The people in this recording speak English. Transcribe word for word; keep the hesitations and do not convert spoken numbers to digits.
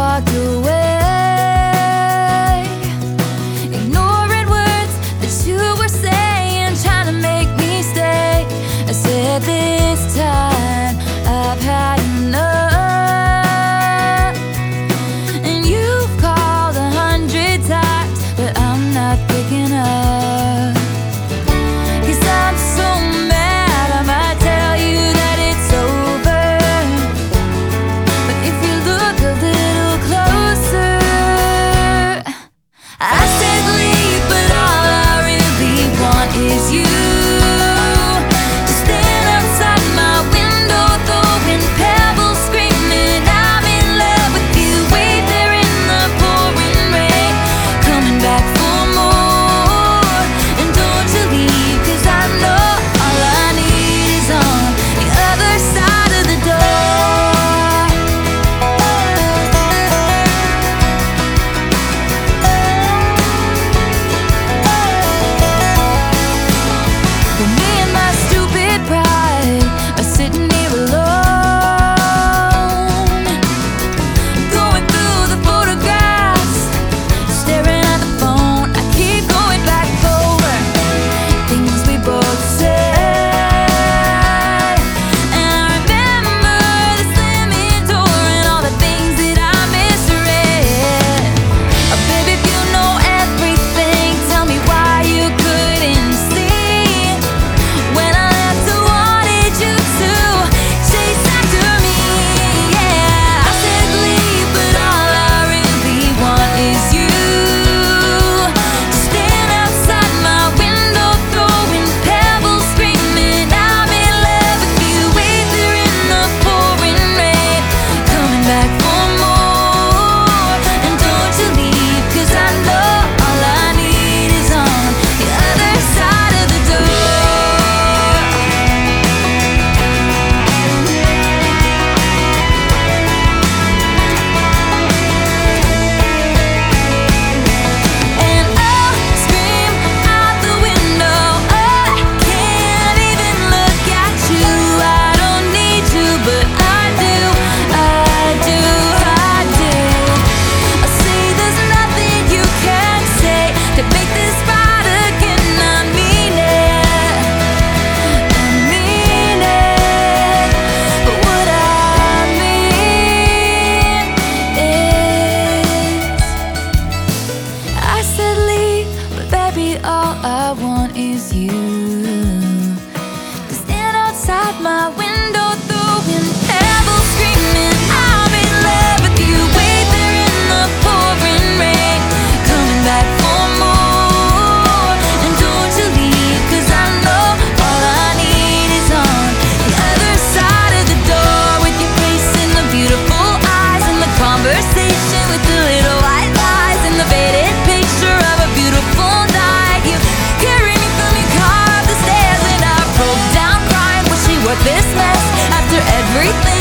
walked away, ignoring words that you were saying, trying to make me stay. I said this time I've had enough, and you've called a hundred times, but I'm not picking up. 'Cause I'm so mad, I might tell you that it's over, but if you look a little closer, I said leave, but all I really want is you. All I want is you to stand outside my window, throwing pebbles, screaming I'm in love with you. Wait there in the pouring rain, coming back for more. And don't you leave, 'cause I know all I need is on the other side of the door, with your face and the beautiful eyes, and the conversation with the little white lies, and the faded picture of a beautiful this mess after everything